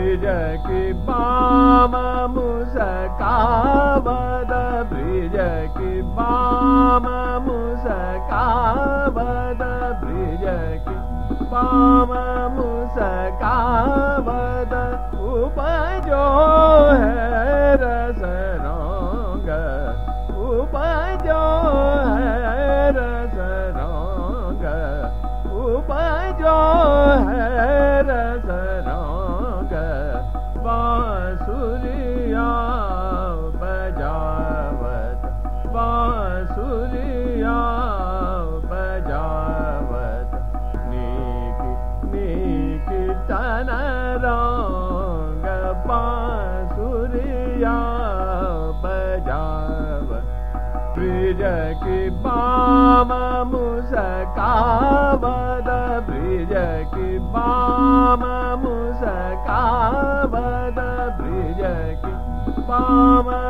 bridge की बाम मुस्कावद ब्रिज की बाम मुस्कावद ब्रिज की बाम मुस्कावद उपजो है रस रंग उपजो है रस रंग उपजो है रस रंग बांसुरिया बजावत बांसुरिया बजावत नीक नीक तन रंग बांसुरिया बजावत ब्रिज की बाम मुस्कावद ब्रिज की बाम मुस्कावद ब्रिज की बाम